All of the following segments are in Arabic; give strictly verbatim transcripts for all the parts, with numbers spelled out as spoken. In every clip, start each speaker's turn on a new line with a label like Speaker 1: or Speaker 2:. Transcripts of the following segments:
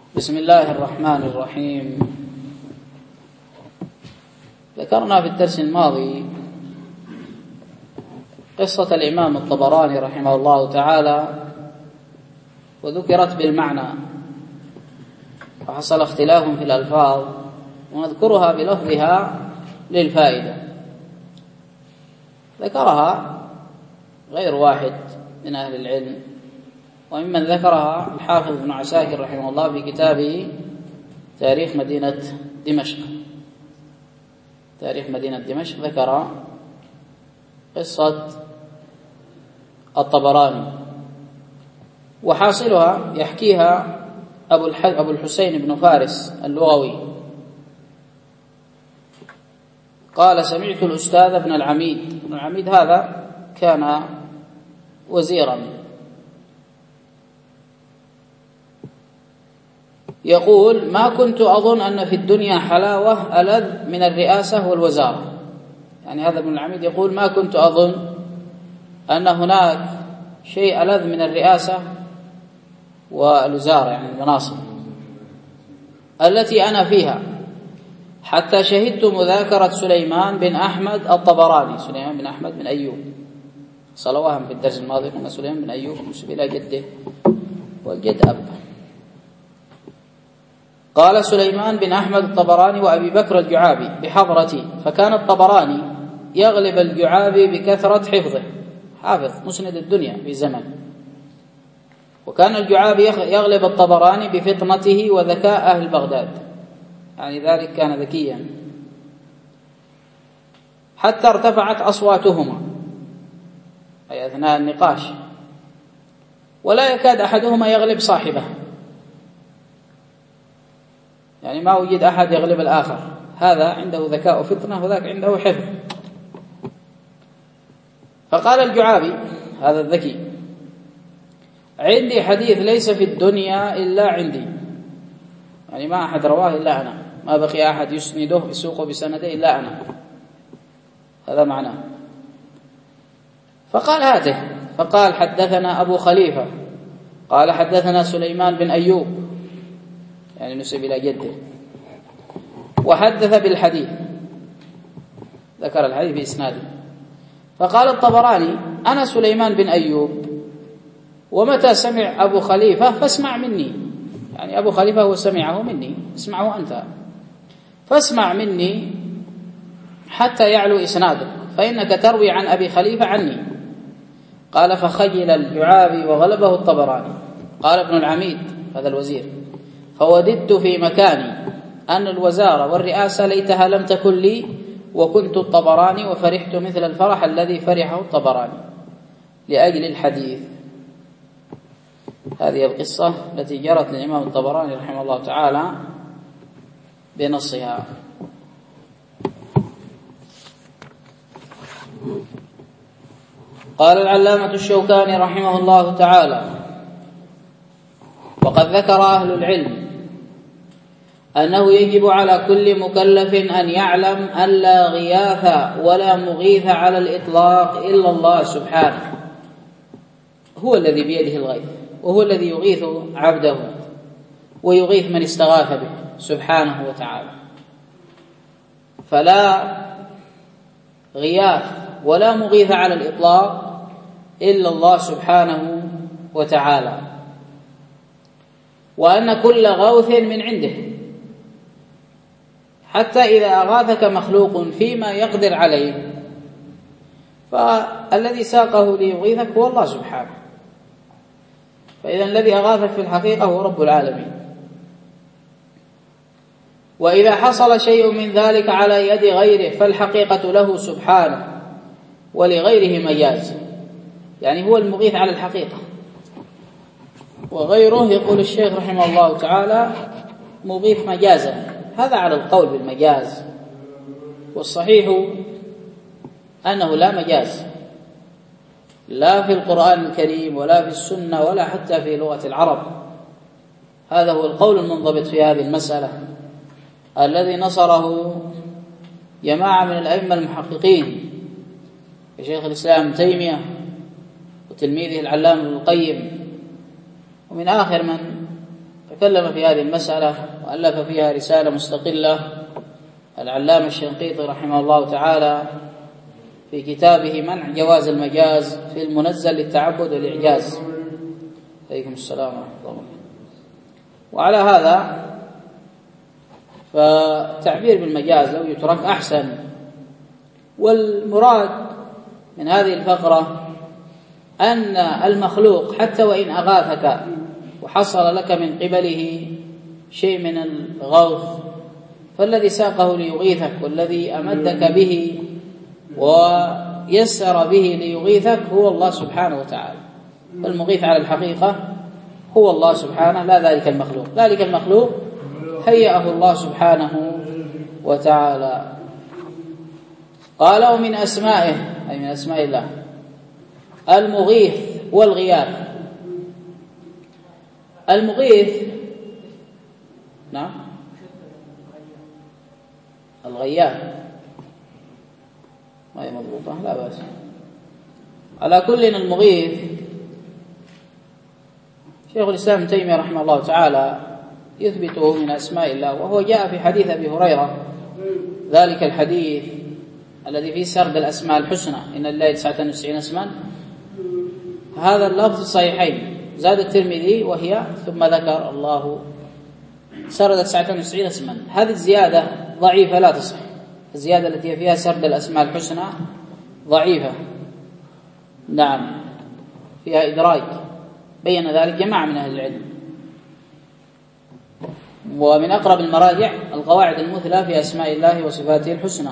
Speaker 1: بسم الله الرحمن الرحيم. ذكرنا في الدرس الماضي قصة الإمام الطبراني رحمه الله تعالى، وذكرت بالمعنى، وحصل اختلاف في الألفاظ، ونذكرها بلفظها للفائدة. ذكرها غير واحد من أهل العلم، وممن ذكرها الحافظ ابن عساكر رحمه الله في كتابه تاريخ مدينة دمشق. تاريخ مدينة دمشق ذكر قصة الطبراني، وحاصلها يحكيها أبو الحسين بن فارس اللغوي قال: سمعت الأستاذ ابن العميد. ابن العميد هذا كان وزيرا، يقول: ما كنت أظن أن في الدنيا حلاوة ألذ من الرئاسة والوزارة. يعني هذا ابن العميد يقول: ما كنت أظن أن هناك شيء ألذ من الرئاسة والوزارة، يعني المناصب التي أنا فيها، حتى شهدت مذاكرة سليمان بن أحمد الطبراني. سليمان بن أحمد بن أيوب، صلواهم في الدرس الماضي، قلنا سليمان بن أيوب نسب إلى جده والجد أب. قال: سليمان بن أحمد الطبراني وأبي بكر الجعابي بحضرتي، فكان الطبراني يغلب الجعابي بكثرة حفظه، حافظ مسند الدنيا في زمن، وكان الجعابي يغلب الطبراني بفطنته وذكاء أهل بغداد، يعني ذلك كان ذكيا، حتى ارتفعت أصواتهما أي أثناء النقاش، ولا يكاد أحدهما يغلب صاحبه، يعني ما وجد أحد يغلب الآخر، هذا عنده ذكاء وفطنة وذاك عنده حفظ. فقال الجعابي هذا الذكي: عندي حديث ليس في الدنيا إلا عندي، يعني ما أحد رواه إلا أنا، ما بقي أحد يسنده يسوقه بسنده إلا أنا، هذا معناه. فقال: هاته. فقال: حدثنا أبو خليفة قال حدثنا سليمان بن أيوب، يعني نسب إلى جده، وحدث بالحديث، ذكر الحديث بإسناده. فقال الطبراني: أنا سليمان بن أيوب، ومتى سمع أبو خليفة فاسمع مني، يعني أبو خليفة هو سمعه مني، اسمعه أنت، فاسمع مني حتى يعلو إسنادك، فإنك تروي عن أبي خليفة عني. قال: فخجل الجعابي وغلبه الطبراني. قال ابن العميد هذا الوزير: فوددت في مكاني أن الوزارة والرئاسة ليتها لم تكن لي، وكنت الطبراني، وفرحت مثل الفرح الذي فرحه الطبراني لأجل الحديث. هذه القصة التي جرت للإمام الطبراني رحمه الله تعالى بنصها. قال العلامة الشوكاني رحمه الله تعالى: وقد ذكر أهل العلم أنه يجب على كل مكلف أن يعلم أن لا غياث ولا مغيث على الإطلاق إلا الله سبحانه، هو الذي بيده الغيث، وهو الذي يغيث عبده ويغيث من استغاث به سبحانه وتعالى. فلا غياث ولا مغيث على الإطلاق إلا الله سبحانه وتعالى، وأن كل غوث من عنده، حتى إذا أغاثك مخلوق فيما يقدر عليه، فالذي ساقه ليغيثك هو الله سبحانه، فإذا الذي أغاثك في الحقيقة هو رب العالمين. وإذا حصل شيء من ذلك على يد غيره فالحقيقة له سبحانه، ولغيره مجاز، يعني هو المغيث على الحقيقة، وغيره يقول الشيخ رحمه الله تعالى مغيث مجازا، هذا على القول بالمجاز، والصحيح أنه لا مجاز، لا في القرآن الكريم ولا في السنة ولا حتى في لغة العرب. هذا هو القول المنضبط في هذه المسألة، الذي نصره جماعة من الأئمة المحققين كشيخ الإسلام ابن تيمية وتلميذه العلامة ابن القيم، ومن آخر من تكلم في هذه المسألة وألف فيها رسالة مستقلة العلامة الشنقيطي رحمه الله تعالى في كتابه منع جواز المجاز في المنزل للتعبد والإعجاز. عليكم السلام ورحمة الله. وعلى هذا فالتعبير بالمجاز لو يترك أحسن. والمراد من هذه الفقرة أن المخلوق حتى وإن أغاثك وحصل لك من قبله شيء من الغوث، فالذي ساقه ليغيثك والذي أمدك به ويسر به ليغيثك هو الله سبحانه وتعالى. المغيث على الحقيقة هو الله سبحانه لا ذلك المخلوق. ذلك المخلوق هيأه الله سبحانه وتعالى. قال ومن أسمائه أي من أسماء الله المغيث والغياث. المغيث نعم الغياث ما هي مضبوطة لا بأس. على كل المغيث شيخ الإسلام ابن تيمية رحمه الله تعالى يثبته من أسماء الله، وهو جاء في حديث أبي هريرة ذلك الحديث الذي فيه سرد الأسماء الحسنى إن لله تسعة وتسعين اسما. هذا اللفظ صحيحين، زاد الترمذي وهي ثم ذكر الله سرد تسعة وتسعين اسما. هذه الزيادة ضعيفة لا تصح. الزيادة التي فيها سرد الأسماء الحسنى ضعيفة، نعم فيها إدراج، بين ذلك جماعة من أهل العلم. ومن أقرب المراجع القواعد المثلى في أسماء الله وصفاته الحسنى.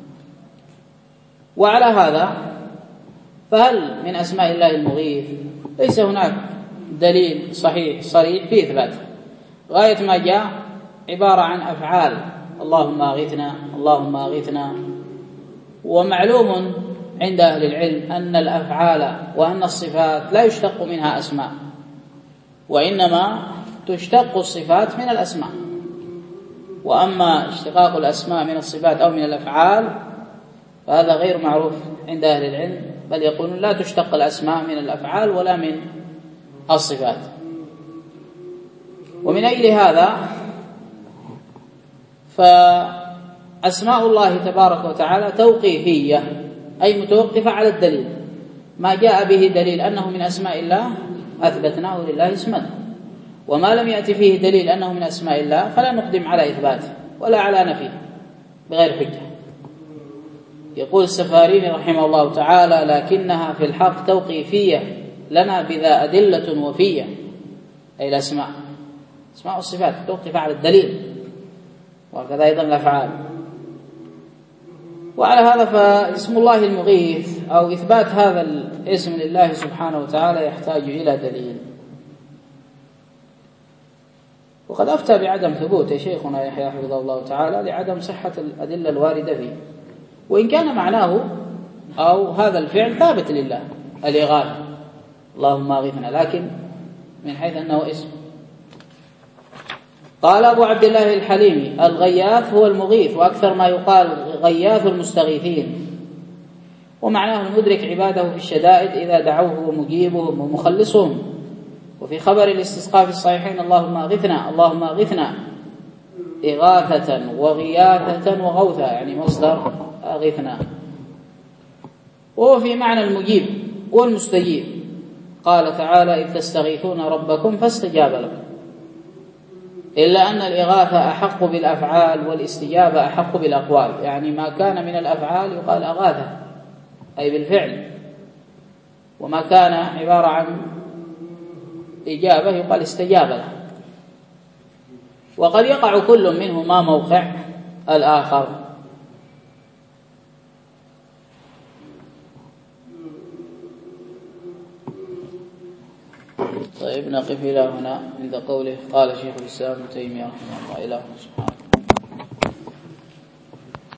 Speaker 1: وعلى هذا فهل من أسماء الله المغيث؟ ليس هناك دليل صحيح صريح في إثباته. غاية ما جاء عبارة عن أفعال اللهم أغثنا اللهم أغثنا. ومعلوم عند أهل العلم أن الأفعال وأن الصفات لا يشتق منها أسماء، وإنما تشتق الصفات من الأسماء. وأما اشتقاق الأسماء من الصفات أو من الأفعال فهذا غير معروف عند أهل العلم، بل يقولون لا تشتق الأسماء من الأفعال ولا من الصفات. ومن أجل هذا فأسماء الله تبارك وتعالى توقيفية، أي متوقفة على الدليل. ما جاء به دليل أنه من أسماء الله أثبتناه لله اسما، وما لم يأتي فيه دليل أنه من أسماء الله فلا نقدم على إثباته ولا على نفيه بغير حجة. يقول السفاريني رحمه الله تعالى لكنها في الحق توقيفية لنا بذا أدلة وفية، أي الأسماء أسماء والصفات توقف على الدليل، وكذا أيضا الأفعال. وعلى هذا فاسم الله المغيث أو إثبات هذا الاسم لله سبحانه وتعالى يحتاج إلى دليل. وقد أفتى بعدم ثبوت شيخنا يحيى حفظه الله تعالى لعدم صحة الأدلة الواردة فيه، وإن كان معناه أو هذا الفعل ثابت لله الإغاثة اللهم أغثنا، لكن من حيث أنه اسم. قال أبو عبد الله الحليمي الغياث هو المغيث، وأكثر ما يقال غياث المستغيثين، ومعناه المدرك عباده في الشدائد إذا دعوه ومجيبهم ومخلصهم. وفي خبر الاستسقاء في الصحيحين اللهم أغثنا اللهم أغثنا إغاثة وغياثة وغوثة، يعني مصدر أغثنا. وهو في معنى المجيب والمستجيب. قال تعالى إذ تستغيثون ربكم فاستجاب لكم. إلا أن الإغاثة أحق بالأفعال والاستجابة أحق بالأقوال، يعني ما كان من الأفعال يقال أغاثة أي بالفعل، وما كان عبارة عن إجابة يقال استجاب له. وقد يقع كل منهما موقع الآخر. طيب نقف إلى هنا عند قوله قال شيخ الإسلام ابن تيمية رحمه الله. إلى سبحانه